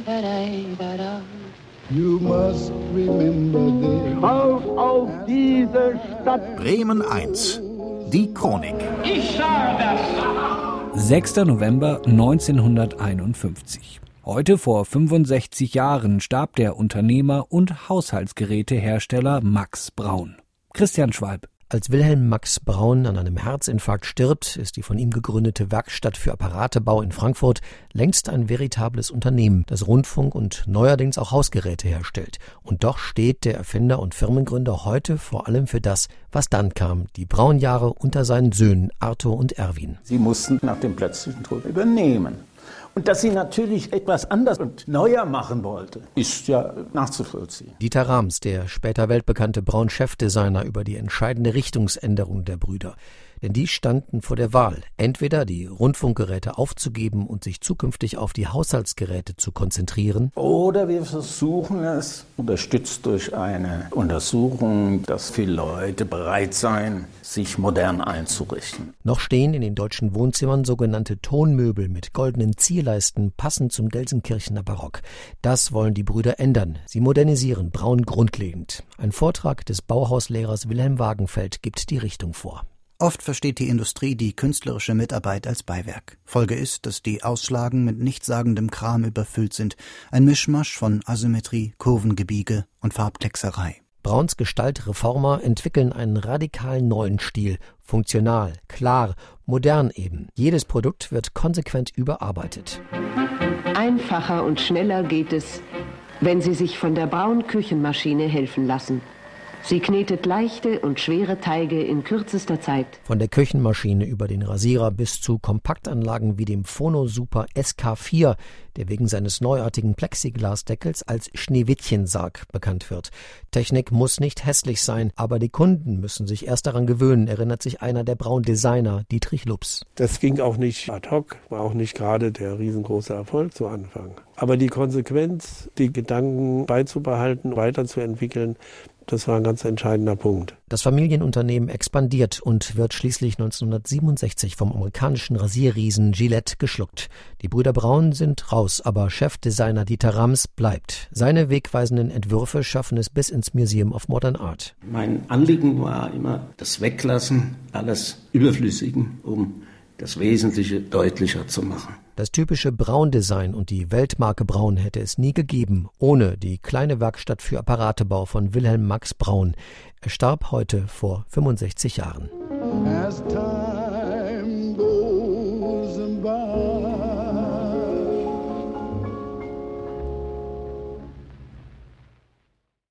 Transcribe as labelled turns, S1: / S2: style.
S1: You must remember this.
S2: Schaut auf diese Stadt.
S3: Bremen 1. Die Chronik.
S2: Ich sage das.
S4: 6. November 1951. Heute vor 65 Jahren starb der Unternehmer und Haushaltsgerätehersteller Max Braun. Christian Schwalb.
S5: Als Wilhelm Max Braun an einem Herzinfarkt stirbt, ist die von ihm gegründete Werkstatt für Apparatebau in Frankfurt längst ein veritables Unternehmen, das Rundfunk und neuerdings auch Hausgeräte herstellt. Und doch steht der Erfinder und Firmengründer heute vor allem für das, was dann kam, die Braun-Jahre unter seinen Söhnen Arthur und Erwin.
S6: Sie mussten nach dem plötzlichen Tod übernehmen. Und dass sie natürlich etwas anders und neuer machen wollte, ist ja nachzuvollziehen.
S5: Dieter Rams, der später weltbekannte Braun-Chefdesigner, über die entscheidende Richtungsänderung der Brüder. Denn die standen vor der Wahl, entweder die Rundfunkgeräte aufzugeben und sich zukünftig auf die Haushaltsgeräte zu konzentrieren.
S6: Oder wir versuchen es, unterstützt durch eine Untersuchung, dass viele Leute bereit seien, sich modern einzurichten.
S5: Noch stehen in den deutschen Wohnzimmern sogenannte Tonmöbel mit goldenen Zierleisten, passend zum Gelsenkirchener Barock. Das wollen die Brüder ändern. Sie modernisieren Braun grundlegend. Ein Vortrag des Bauhauslehrers Wilhelm Wagenfeld gibt die Richtung vor.
S3: Oft versteht die Industrie die künstlerische Mitarbeit als Beiwerk. Folge ist, dass die Auslagen mit nichtssagendem Kram überfüllt sind. Ein Mischmasch von Asymmetrie, Kurvengebiege und Farbkleckserei.
S5: Brauns Gestaltreformer entwickeln einen radikal neuen Stil. Funktional, klar, modern eben. Jedes Produkt wird konsequent überarbeitet.
S7: Einfacher und schneller geht es, wenn Sie sich von der Braun-Küchenmaschine helfen lassen. Sie knetet leichte und schwere Teige in kürzester Zeit.
S5: Von der Küchenmaschine über den Rasierer bis zu Kompaktanlagen wie dem Phono-Super SK4, der wegen seines neuartigen Plexiglasdeckels als Schneewittchensarg bekannt wird. Technik muss nicht hässlich sein, aber die Kunden müssen sich erst daran gewöhnen, erinnert sich einer der Braun-Designer, Dietrich Lups.
S8: Das ging auch nicht ad hoc, war auch nicht gerade der riesengroße Erfolg zu Anfang. Aber die Konsequenz, die Gedanken beizubehalten, weiterzuentwickeln, das war ein ganz entscheidender Punkt.
S5: Das Familienunternehmen expandiert und wird schließlich 1967 vom amerikanischen Rasierriesen Gillette geschluckt. Die Brüder Braun sind raus, aber Chefdesigner Dieter Rams bleibt. Seine wegweisenden Entwürfe schaffen es bis ins Museum of Modern Art.
S9: Mein Anliegen war immer das Weglassen alles Überflüssigen, um das Wesentliche deutlicher zu machen.
S5: Das typische Braun-Design und die Weltmarke Braun hätte es nie gegeben, ohne die kleine Werkstatt für Apparatebau von Wilhelm Max Braun. Er starb heute vor 65 Jahren.